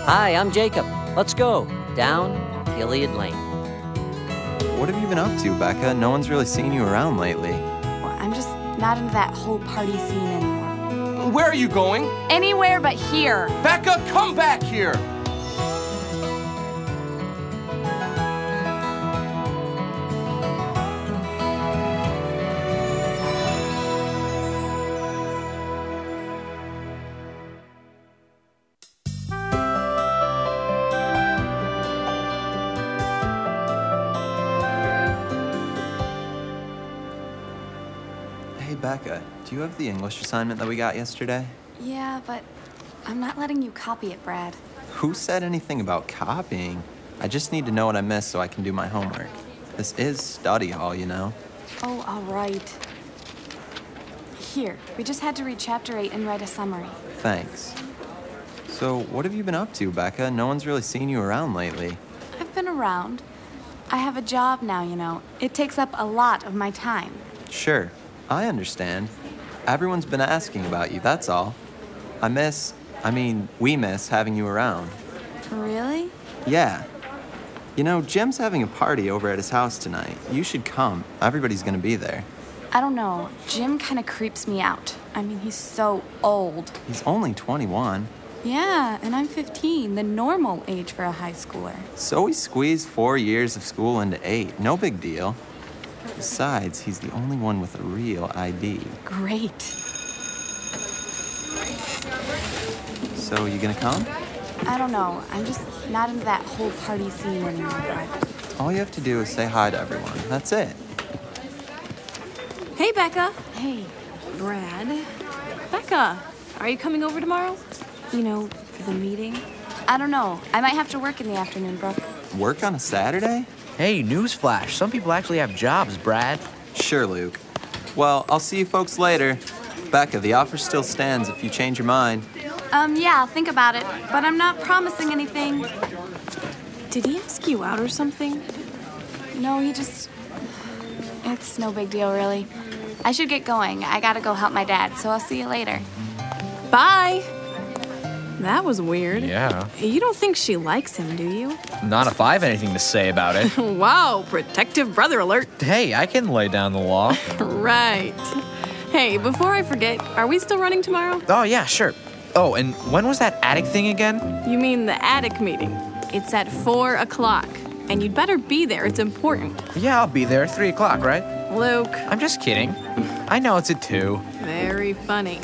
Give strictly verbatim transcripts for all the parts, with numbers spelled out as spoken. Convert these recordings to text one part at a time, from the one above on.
Hi, I'm Jacob. Let's go down Gilead Lane. What have you been up to, Becca? No one's really seen you around lately. Well, I'm just not into that whole party scene anymore. Where are you going? Anywhere but here. Becca, come back here! Hey, Becca, do you have the English assignment that we got yesterday? Yeah, but I'm not letting you copy it, Brad. Who said anything about copying? I just need to know what I missed so I can do my homework. This is study hall, you know? Oh, all right. Here, we just had to read chapter eight and write a summary. Thanks. So, what have you been up to, Becca? No one's really seen you around lately. I've been around. I have a job now, you know. It takes up a lot of my time. Sure, I understand. Everyone's been asking about you, that's all. I miss, I mean, we miss having you around. Really? Yeah. You know, Jim's having a party over at his house tonight. You should come. Everybody's gonna be there. I don't know. Jim kind of creeps me out. I mean, he's so old. He's only twenty-one. Yeah, and I'm fifteen, the normal age for a high schooler. So we squeezed four years of school into eight. No big deal. Besides, he's the only one with a real I D. Great. So, you gonna come? I don't know. I'm just not into that whole party scene anymore, Brad. All you have to do is say hi to everyone. That's it. Hey, Becca. Hey, Brad. Becca, are you coming over tomorrow? You know, for the meeting? I don't know. I might have to work in the afternoon, Brooke. Work on a Saturday? Hey, newsflash. Some people actually have jobs, Brad. Sure, Luke. Well, I'll see you folks later. Becca, the offer still stands if you change your mind. Um, yeah, I'll think about it, but I'm not promising anything. Did he ask you out or something? No, he just... It's no big deal, really. I should get going. I gotta go help my dad, so I'll see you later. Bye. That was weird. Yeah. You don't think she likes him, do you? Not if I have anything to say about it. Wow, protective brother alert. Hey, I can lay down the law. Right. Hey, before I forget, are we still running tomorrow? Oh, yeah, sure. Oh, and when was that attic thing again? You mean the attic meeting. It's at four o'clock. And you'd better be there. It's important. Yeah, I'll be there. Three o'clock, right? Luke. I'm just kidding. I know it's at two. Very funny.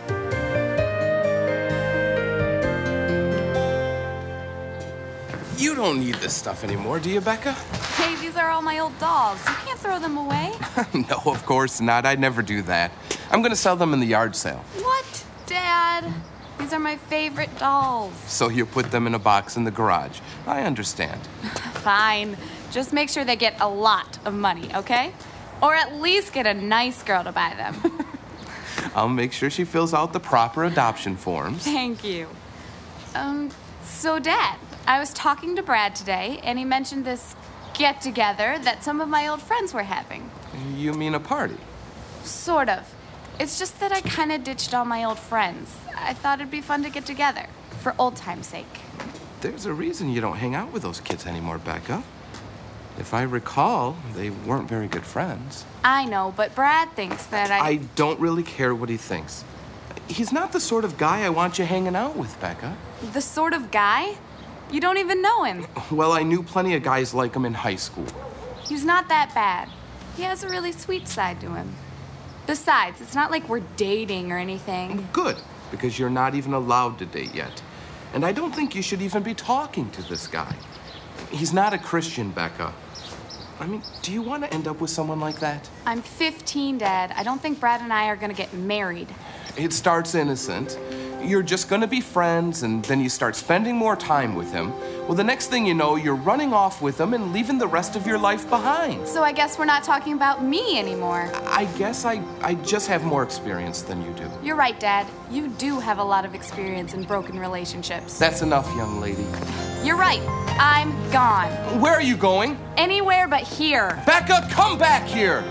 You don't need this stuff anymore, do you, Becca? Hey, these are all my old dolls. You can't throw them away. No, of course not. I'd never do that. I'm gonna sell them in the yard sale. What, Dad? These are my favorite dolls. So you put them in a box in the garage. I understand. Fine. Just make sure they get a lot of money, okay? Or at least get a nice girl to buy them. I'll make sure she fills out the proper adoption forms. Thank you. Um, so Dad, I was talking to Brad today, and he mentioned this get-together that some of my old friends were having. You mean a party? Sort of. It's just that I kind of ditched all my old friends. I thought it'd be fun to get together, for old time's sake. There's a reason you don't hang out with those kids anymore, Becca. If I recall, they weren't very good friends. I know, but Brad thinks that I... I don't really care what he thinks. He's not the sort of guy I want you hanging out with, Becca. The sort of guy? You don't even know him. Well, I knew plenty of guys like him in high school. He's not that bad. He has a really sweet side to him. Besides, it's not like we're dating or anything. Good, because you're not even allowed to date yet. And I don't think you should even be talking to this guy. He's not a Christian, Becca. I mean, do you want to end up with someone like that? I'm fifteen, Dad. I don't think Brad and I are gonna get married. It starts innocent. You're just gonna be friends, and then you start spending more time with him. Well, the next thing you know, you're running off with him and leaving the rest of your life behind. So I guess we're not talking about me anymore. I guess I, I just have more experience than you do. You're right, Dad. You do have a lot of experience in broken relationships. That's enough, young lady. You're right. I'm gone. Where are you going? Anywhere but here. Becca, come back here!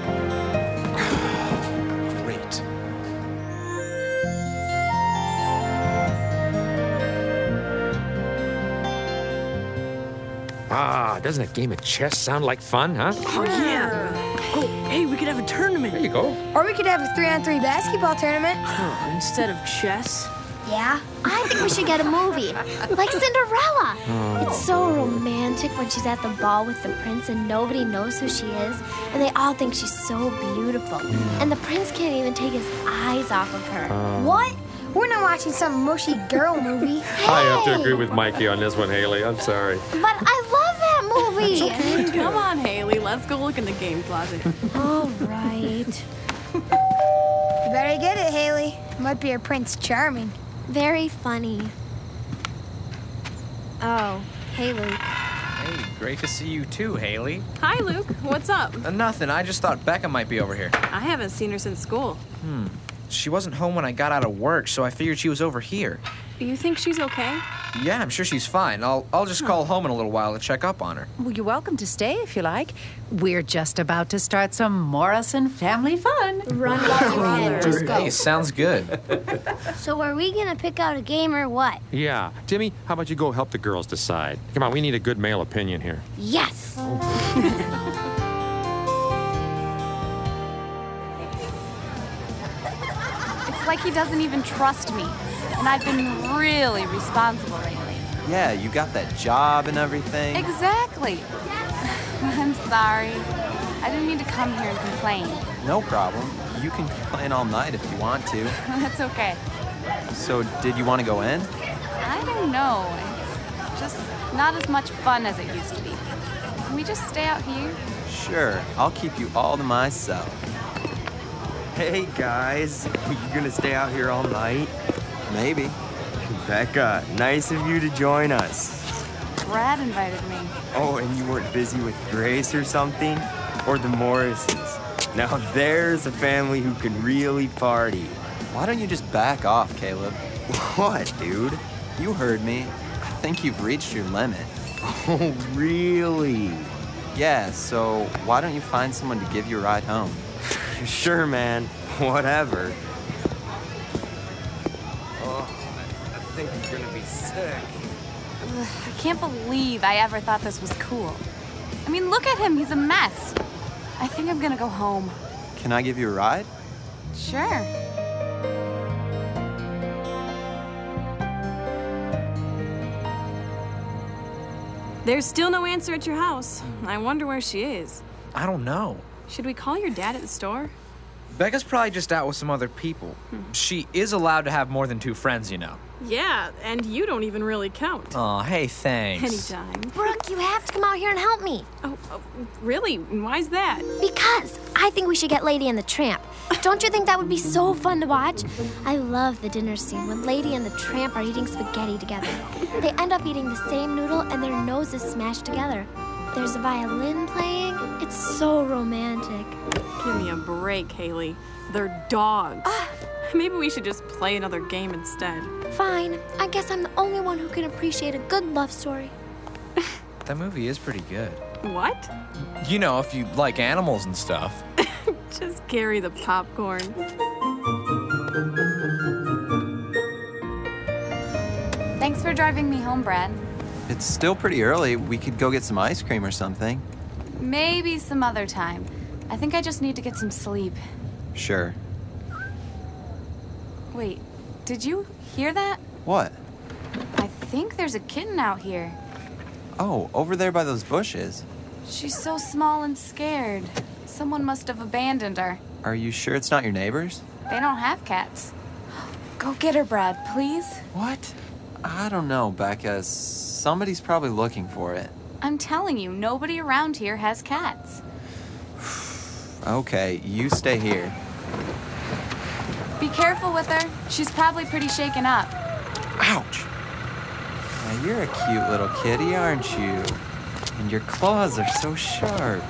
Great. Wow, doesn't a game of chess sound like fun, huh? Oh, yeah. Oh, hey, we could have a tournament. There you go. Or we could have a three-on-three basketball tournament. Huh, instead of chess. Yeah? I think we should get a movie. Like Cinderella. Oh. It's so romantic when she's at the ball with the prince and nobody knows who she is. And they all think she's so beautiful. And the prince can't even take his eyes off of her. Uh. What? We're not watching some mushy girl movie. I have to agree with Mikey on this one, Haley. I'm sorry. But I love that movie. Come on, Haley. Let's go look in the game closet. All right. You better get it, Haley. Might be a Prince Charming. Very funny. Oh, hey, Luke. Hey, great to see you too, Haley. Hi, Luke. What's up? Uh, nothing. I just thought Becca might be over here. I haven't seen her since school. Hmm. She wasn't home when I got out of work, so I figured she was over here. You think she's okay? Yeah, I'm sure she's fine. I'll I'll just call home in a little while to check up on her. Well, you're welcome to stay if you like. We're just about to start some Morrison family fun. Run while you can. Just go. Hey, sounds good. So are we gonna pick out a game or what? Yeah. Timmy, how about you go help the girls decide? Come on, we need a good male opinion here. Yes. It's like he doesn't even trust me. And I've been really responsible lately. Yeah, you got that job and everything. Exactly. I'm sorry. I didn't mean to come here and complain. No problem. You can complain all night if you want to. That's okay. So, did you want to go in? I don't know. It's just not as much fun as it used to be. Can we just stay out here? Sure, I'll keep you all to myself. Hey guys, you gonna stay out here all night? Maybe. Becca, nice of you to join us. Brad invited me. Oh, and you weren't busy with Grace or something? Or the Morrisons? Now there's a family who can really party. Why don't you just back off, Caleb? What, dude? You heard me. I think you've reached your limit. Oh, really? Yeah, so why don't you find someone to give you a ride home? Sure, man. Whatever. Oh, I think I'm gonna be sick. Ugh, I can't believe I ever thought this was cool. I mean, look at him. He's a mess. I think I'm gonna go home. Can I give you a ride? Sure. There's still no answer at your house. I wonder where she is. I don't know. Should we call your dad at the store? Becca's probably just out with some other people. She is allowed to have more than two friends, you know. Yeah, and you don't even really count. Oh, hey, thanks. Anytime. Brooke, you have to come out here and help me. Oh, oh, really? Why's that? Because I think we should get Lady and the Tramp. Don't you think that would be so fun to watch? I love the dinner scene when Lady and the Tramp are eating spaghetti together. They end up eating the same noodle and their noses smashed together. There's a violin playing. It's so romantic. Give me a break, Haley. They're dogs. Maybe we should just play another game instead. Fine. I guess I'm the only one who can appreciate a good love story. That movie is pretty good. What? You know, if you like animals and stuff. Just carry the popcorn. Thanks for driving me home, Brad. It's still pretty early. We could go get some ice cream or something. Maybe some other time. I think I just need to get some sleep. Sure. Wait, did you hear that? What? I think there's a kitten out here. Oh, over there by those bushes. She's so small and scared. Someone must have abandoned her. Are you sure it's not your neighbors? They don't have cats. Go get her, Brad, please. What? I don't know, Becca. Somebody's probably looking for it. I'm telling you, nobody around here has cats. Okay, you stay here. Be careful with her. She's probably pretty shaken up. Ouch! Now, you're a cute little kitty, aren't you? And your claws are so sharp.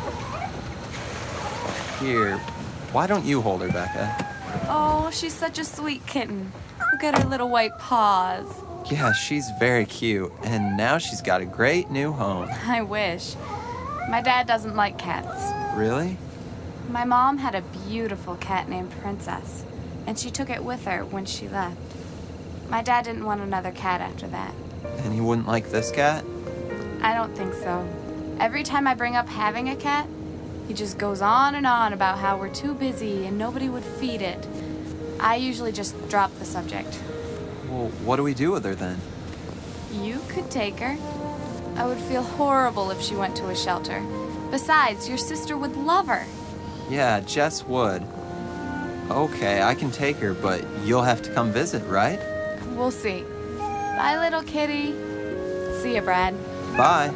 Here, why don't you hold her, Becca? Oh, she's such a sweet kitten. Look at her little white paws. Yeah, she's very cute, and now she's got a great new home. I wish. My dad doesn't like cats. Really? My mom had a beautiful cat named Princess, and she took it with her when she left. My dad didn't want another cat after that. And he wouldn't like this cat? I don't think so. Every time I bring up having a cat, he just goes on and on about how we're too busy and nobody would feed it. I usually just drop the subject. Well, what do we do with her then? You could take her. I would feel horrible if she went to a shelter. Besides, your sister would love her. Yeah, Jess would. Okay, I can take her, but you'll have to come visit, right? We'll see. Bye, little kitty. See ya, Brad. Bye.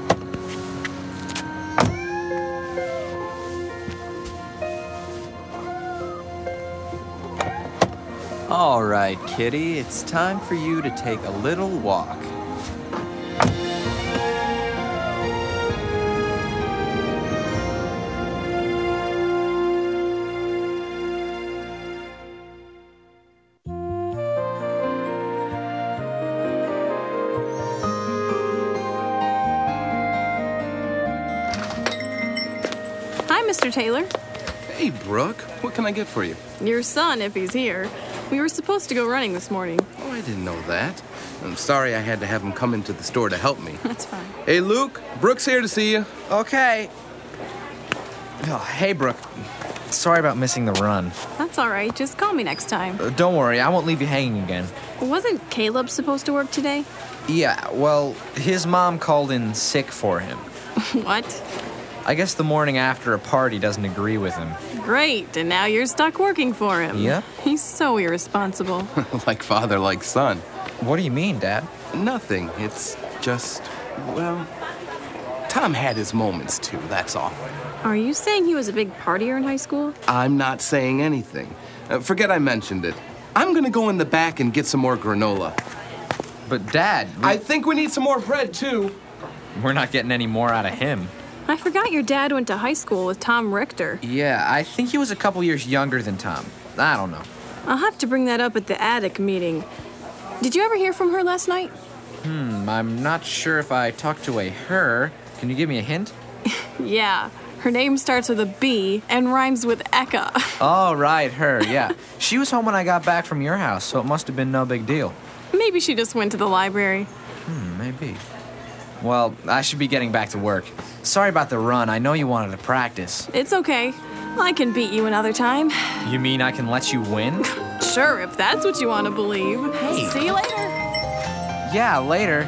All right, kitty, it's time for you to take a little walk. Hi, Mister Taylor. Hey, Brooke. What can I get for you? Your son, if he's here. We were supposed to go running this morning. Oh, I didn't know that. I'm sorry I had to have him come into the store to help me. That's fine. Hey, Luke. Brooke's here to see you. Okay. Oh, hey, Brooke. Sorry about missing the run. That's all right. Just call me next time. Uh, don't worry, I won't leave you hanging again. Wasn't Caleb supposed to work today? Yeah, well, his mom called in sick for him. What? I guess the morning after a party doesn't agree with him. Great, and now you're stuck working for him. Yep. He's so irresponsible. Like father, like son. What do you mean, Dad? Nothing. It's just, well, Tom had his moments too, that's all. Are you saying he was a big partier in high school? I'm not saying anything. Uh, forget I mentioned it. I'm gonna go in the back and get some more granola. But Dad, we... I think we need some more bread too. We're not getting any more out of him. I forgot your dad went to high school with Tom Richter. Yeah, I think he was a couple years younger than Tom. I don't know. I'll have to bring that up at the attic meeting. Did you ever hear from her last night? Hmm, I'm not sure if I talked to a her. Can you give me a hint? Yeah. Her name starts with a B and rhymes with Eka. Oh, right, her, yeah. She was home when I got back from your house, so it must have been no big deal. Maybe she just went to the library. Hmm, maybe. Well, I should be getting back to work. Sorry about the run. I know you wanted to practice. It's okay. I can beat you another time. You mean I can let you win? Sure, if that's what you want to believe. Hey. See you later. Yeah, later.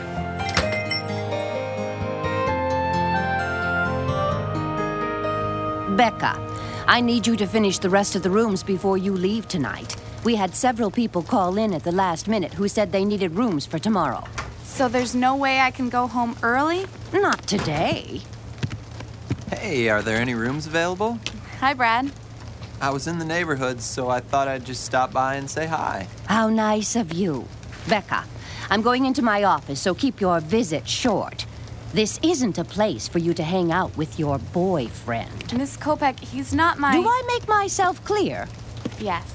Becca, I need you to finish the rest of the rooms before you leave tonight. We had several people call in at the last minute who said they needed rooms for tomorrow. So there's no way I can go home early? Not today. Hey, are there any rooms available? Hi, Brad. I was in the neighborhood, so I thought I'd just stop by and say hi. How nice of you. Becca, I'm going into my office, so keep your visit short. This isn't a place for you to hang out with your boyfriend. Miss Kopek, he's not my... Do I make myself clear? Yes.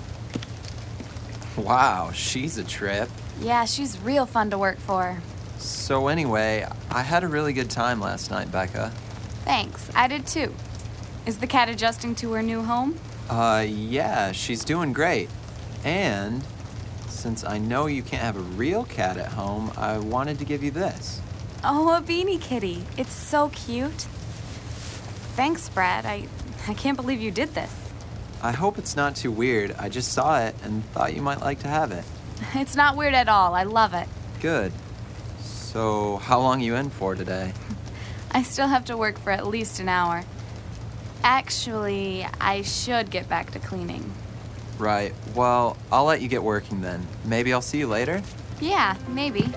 Wow, she's a trip. Yeah, she's real fun to work for. So anyway, I had a really good time last night, Becca. Thanks, I did too. Is the cat adjusting to her new home? Uh, yeah, she's doing great. And since I know you can't have a real cat at home, I wanted to give you this. Oh, a beanie kitty. It's so cute. Thanks, Brad. I, I can't believe you did this. I hope it's not too weird. I just saw it and thought you might like to have it. It's not weird at all. I love it. Good. So, how long are you in for today? I still have to work for at least an hour. Actually, I should get back to cleaning. Right. Well, I'll let you get working then. Maybe I'll see you later? Yeah, maybe.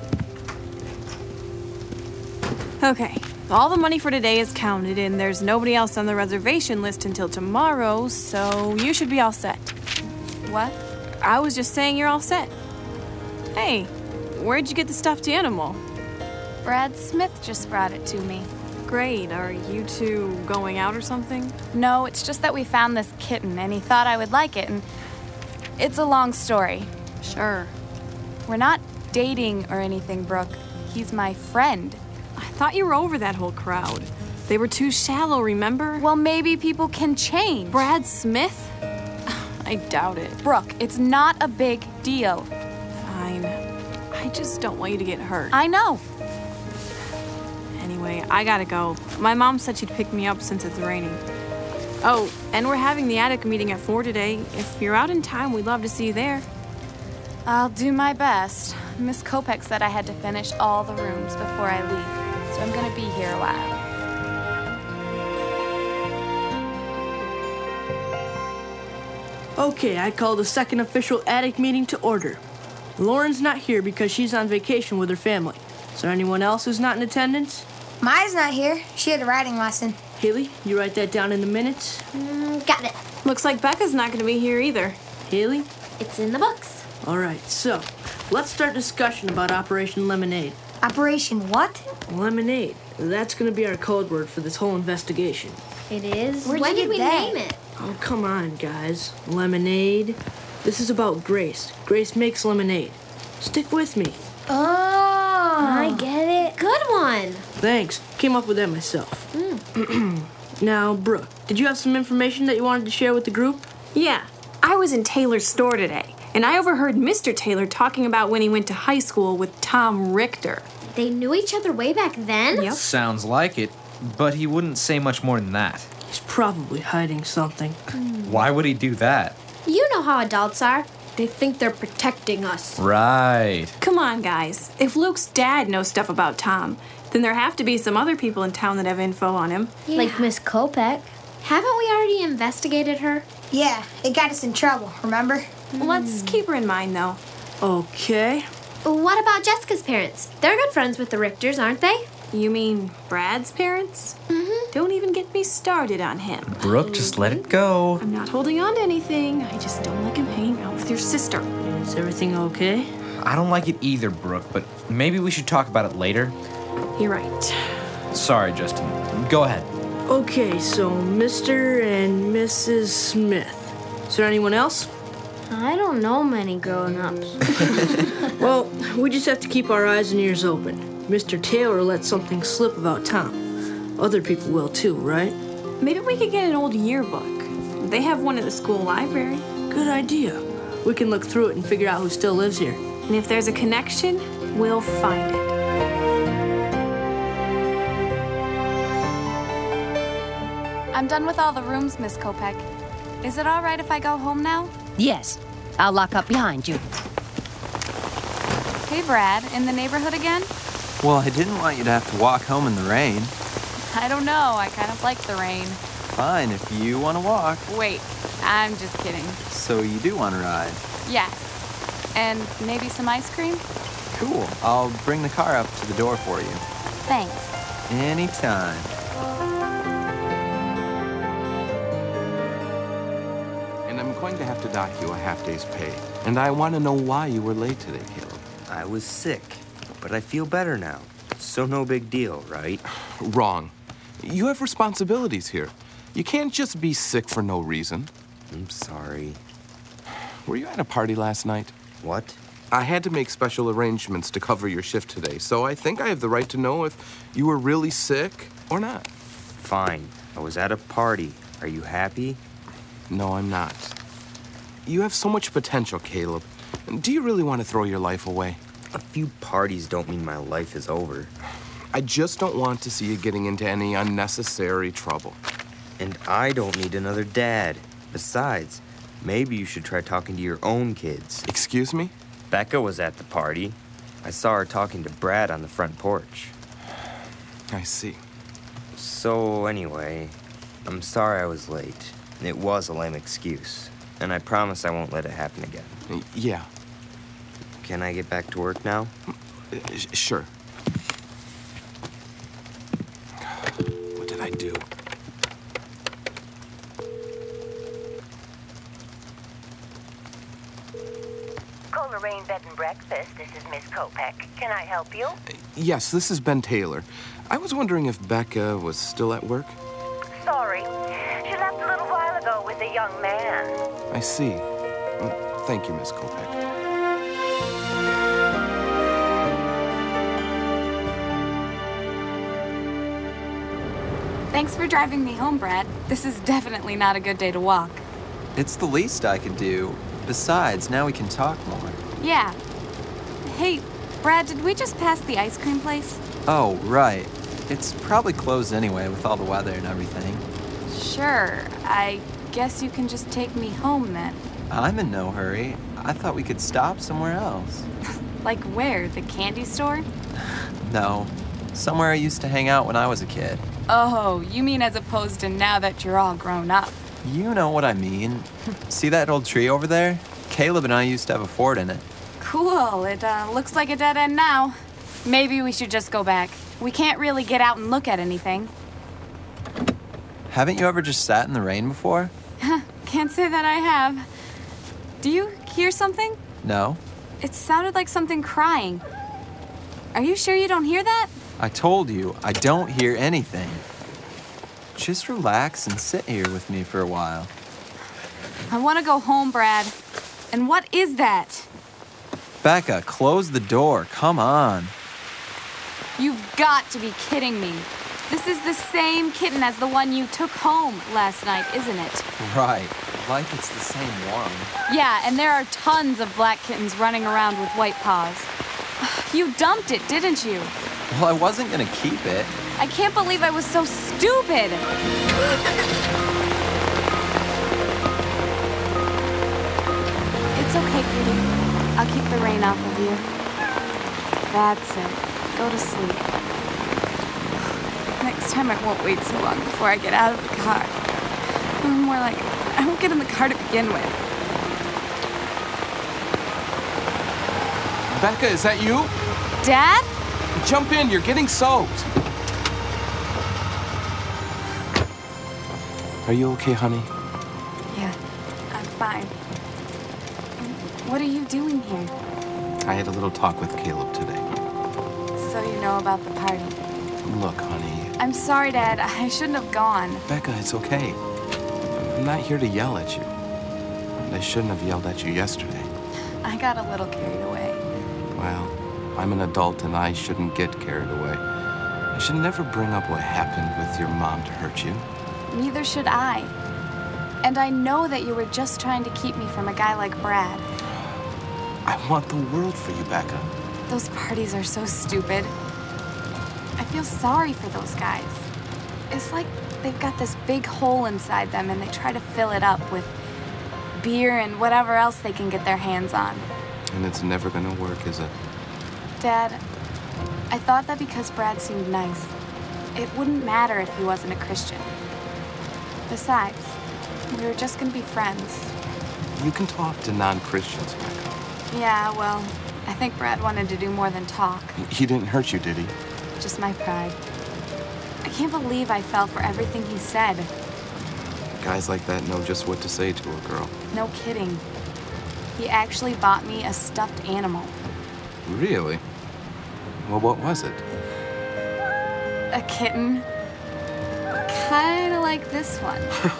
Okay. All the money for today is counted, and there's nobody else on the reservation list until tomorrow, so you should be all set. What? I was just saying you're all set. Hey, where'd you get the stuffed animal? Brad Smith just brought it to me. Great. Are you two going out or something? No, it's just that we found this kitten, and he thought I would like it, and it's a long story. Sure. We're not dating or anything, Brooke. He's my friend. I thought you were over that whole crowd. They were too shallow, remember? Well, maybe people can change. Brad Smith? I doubt it. Brooke, it's not a big deal. Fine. I just don't want you to get hurt. I know. Anyway, I gotta go. My mom said she'd pick me up since it's raining. Oh, and we're having the attic meeting at four today. If you're out in time, we'd love to see you there. I'll do my best. Miss Kopek said I had to finish all the rooms before I leave, so I'm gonna be here a while. Okay, I call the second official attic meeting to order. Lauren's not here because she's on vacation with her family. Is there anyone else who's not in attendance? Maya's not here. She had a writing lesson. Haley, you write that down in the minutes? Mm, got it. Looks like Becca's not gonna be here either. Haley? It's in the books. All right, so let's start discussion about Operation Lemonade. Operation what? Lemonade. That's gonna be our code word for this whole investigation. It is? Where'd when you did we get that? name it? Oh, come on, guys. Lemonade. This is about Grace. Grace makes lemonade. Stick with me. Oh. I get it. Good one. Thanks. Came up with that myself. Mm. Now, Brooke, did you have some information that you wanted to share with the group? Yeah. I was in Taylor's store today, and I overheard Mister Taylor talking about when he went to high school with Tom Richter. They knew each other way back then? Yep. Sounds like it, but he wouldn't say much more than that. He's probably hiding something. Why would he do that? You know how adults are. They think they're protecting us. Right. Come on, guys. If Luke's dad knows stuff about Tom, then there have to be some other people in town that have info on him. Yeah. Like Miss Kopek. Haven't we already investigated her? Yeah, it got us in trouble, remember? Mm. Let's keep her in mind, though. Okay. What about Jessica's parents? They're good friends with the Richters, aren't they? You mean Brad's parents? Mm-hmm. Don't even get me started on him. Brooke, just let it go. I'm not holding on to anything. I just don't like him hanging out with your sister. Is everything okay? I don't like it either, Brooke, but maybe we should talk about it later. You're right. Sorry, Justin. Go ahead. Okay, so Mister and Missus Smith. Is there anyone else? I don't know many grown-ups. Well, we just have to keep our eyes and ears open. Mister Taylor let something slip about Tom. Other people will too, right? Maybe we could get an old yearbook. They have one at the school library. Good idea. We can look through it and figure out who still lives here. And if there's a connection, we'll find it. I'm done with all the rooms, Miss Kopek. Is it all right if I go home now? Yes. I'll lock up behind you. Hey, Brad, in the neighborhood again? Well, I didn't want you to have to walk home in the rain. I don't know. I kind of like the rain. Fine, if you want to walk. Wait, I'm just kidding. So you do want to ride? Yes. And maybe some ice cream? Cool. I'll bring the car up to the door for you. Thanks. Anytime. And I'm going to have to dock you a half day's pay. And I want to know why you were late today, Caleb. I was sick, but I feel better now. So no big deal, right? Wrong. You have responsibilities here. You can't just be sick for no reason. I'm sorry. Were you at a party last night? What? I had to make special arrangements to cover your shift today, so I think I have the right to know if you were really sick or not. Fine. I was at a party. Are you happy? No, I'm not. You have so much potential, Caleb. Do you really want to throw your life away? A few parties don't mean my life is over. I just don't want to see you getting into any unnecessary trouble. And I don't need another dad. Besides, maybe you should try talking to your own kids. Excuse me? Becca was at the party. I saw her talking to Brad on the front porch. I see. So anyway, I'm sorry I was late. It was a lame excuse. And I promise I won't let it happen again. Yeah. Can I get back to work now? Sure. What did I do? Call Lorraine Bed and Breakfast. This is Miss Kopek. Can I help you? Yes, this is Ben Taylor. I was wondering if Becca was still at work. Sorry. She left a little while ago with a young man. I see. Well, thank you, Miss Kopek. Thanks for driving me home, Brad. This is definitely not a good day to walk. It's the least I could do. Besides, now we can talk more. Yeah. Hey, Brad, did we just pass the ice cream place? Oh, right. It's probably closed anyway with all the weather and everything. Sure, I guess you can just take me home then. I'm in no hurry. I thought we could stop somewhere else. Like where? The candy store? No, somewhere I used to hang out when I was a kid. Oh, you mean as opposed to now that you're all grown up? You know what I mean. See that old tree over there? Caleb and I used to have a fort in it. Cool, it uh, looks like a dead end now. Maybe we should just go back. We can't really get out and look at anything. Haven't you ever just sat in the rain before? Can't say that I have. Do you hear something? No. It sounded like something crying. Are you sure you don't hear that? I told you, I don't hear anything. Just relax and sit here with me for a while. I want to go home, Brad. And what is that? Becca, close the door. Come on. You've got to be kidding me. This is the same kitten as the one you took home last night, isn't it? Right. Like it's the same one. Yeah, and there are tons of black kittens running around with white paws. You dumped it, didn't you? Well, I wasn't gonna keep it. I can't believe I was so stupid. It's okay, kitty. I'll keep the rain off of you. That's it. Go to sleep. Next time I won't wait so long before I get out of the car. Or more like, I won't get in the car to begin with. Becca, is that you? Dad? Jump in, you're getting soaked. Are you okay, honey? Yeah, I'm fine. What are you doing here? I had a little talk with Caleb today. So you know about the party. Look, honey. I'm sorry, Dad. I shouldn't have gone. Becca, it's okay. I'm not here to yell at you. And I shouldn't have yelled at you yesterday. I got a little carried away. Well, I'm an adult and I shouldn't get carried away. I should never bring up what happened with your mom to hurt you. Neither should I. And I know that you were just trying to keep me from a guy like Brad. I want the world for you, Becca. Those parties are so stupid. I feel sorry for those guys. It's like they've got this big hole inside them and they try to fill it up with beer and whatever else they can get their hands on. And it's never gonna work, is it? Dad, I thought that because Brad seemed nice, it wouldn't matter if he wasn't a Christian. Besides, we were just gonna be friends. You can talk to non-Christians, Becca. Yeah, well, I think Brad wanted to do more than talk. He didn't hurt you, did he? Just my pride. I can't believe I fell for everything he said. Guys like that know just what to say to a girl. No kidding. He actually bought me a stuffed animal. Really? Well, what was it? A kitten. Kinda like this one.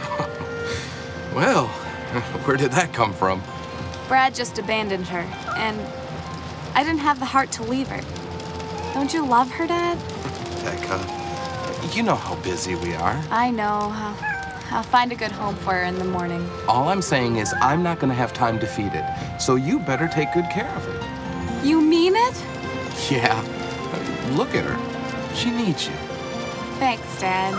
Well, where did that come from? Brad just abandoned her, and I didn't have the heart to leave her. Don't you love her, Dad? Becca, you know how busy we are. I know. I'll, I'll find a good home for her in the morning. All I'm saying is I'm not going to have time to feed it, so you better take good care of it. You mean it? Yeah. Look at her. She needs you. Thanks, Dad.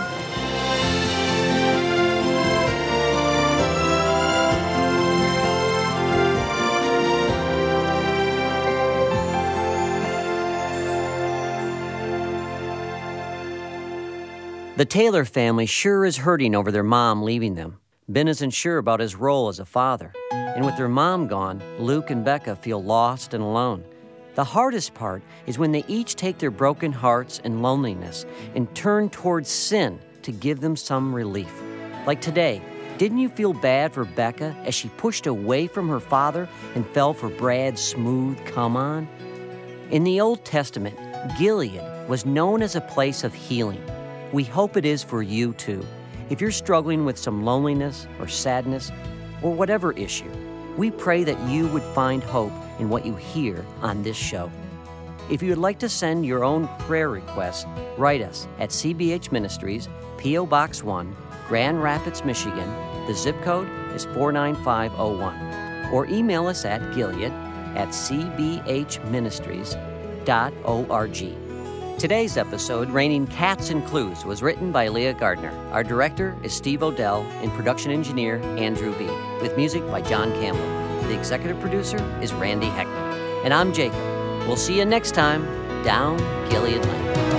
The Taylor family sure is hurting over their mom leaving them. Ben isn't sure about his role as a father. And with their mom gone, Luke and Becca feel lost and alone. The hardest part is when they each take their broken hearts and loneliness and turn towards sin to give them some relief. Like today, didn't you feel bad for Becca as she pushed away from her father and fell for Brad's smooth come on? In the Old Testament, Gilead was known as a place of healing. We hope it is for you too. If you're struggling with some loneliness or sadness or whatever issue, we pray that you would find hope in what you hear on this show. If you would like to send your own prayer requests, write us at C B H Ministries, P O Box one, Grand Rapids, Michigan. The zip code is four nine five oh one. Or email us at Gilead at c b h ministries dot org. Today's episode, Raining Cats and Clues, was written by Leah Gardner. Our director is Steve Odell and production engineer Andrew B., with music by John Campbell. The executive producer is Randy Heckman. And I'm Jacob. We'll see you next time down Gilead Lane.